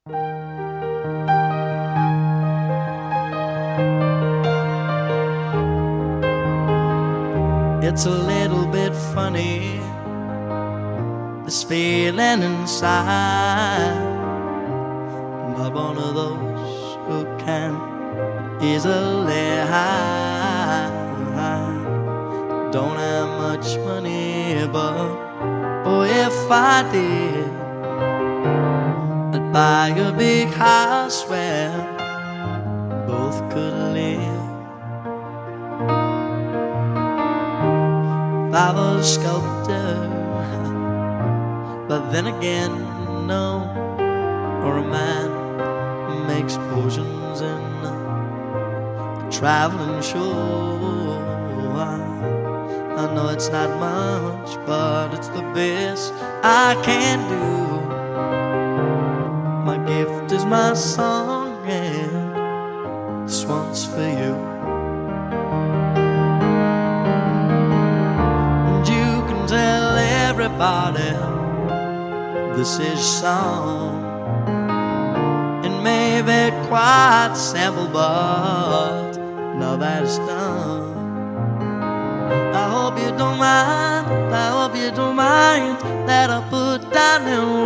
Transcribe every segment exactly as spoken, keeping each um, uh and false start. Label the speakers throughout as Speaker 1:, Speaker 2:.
Speaker 1: It's a little bit funny, this feeling inside. Not one of those who can easily hide. Don't have much money, but oh, if I did, I'd buy a big house where both could live. If I was a sculptor, but then again, no, or a man who makes potions in a traveling show. I know it's not much, but it's the best I can do. My gift is my song, and this one's for you. And you can tell everybody this is song. It may be quite simple, but now that it's done, I hope you don't mind, I hope you don't mind that I put down in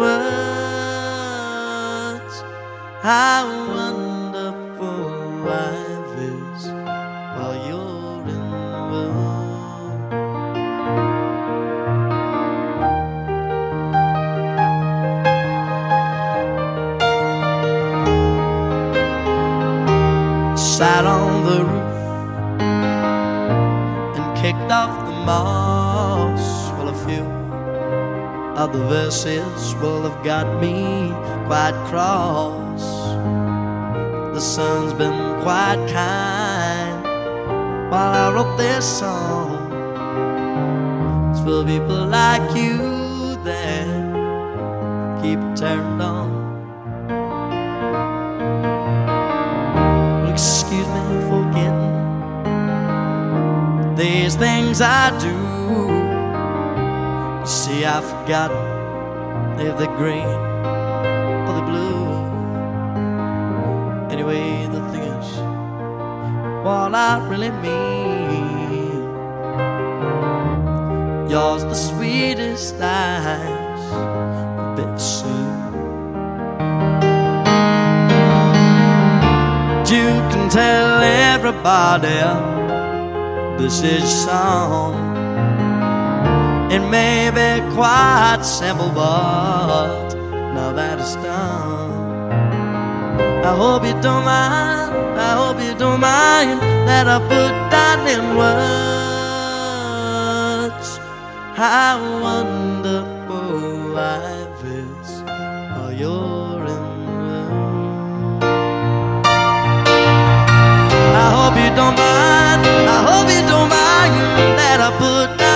Speaker 1: words how wonderful life is while you're in the world. Sat on the roof, kicked off the moss. Well, a few of the verses will have got me quite cross. The sun's been quite kind while I wrote this song. It's for people like you that keep it turned on. Well, excuse me for getting these things I do. You see, I've forgotten if they're green or the blue. Anyway, the thing is, what I really mean, yours the sweetest eyes I've ever seen. You can tell everybody this is song. It may be quite simple, but now that it's done, I hope you don't mind, I hope you don't mind that I put down in words how wonderful life is while you're in the world. I hope you don't mind, I hope you don't mind that I put down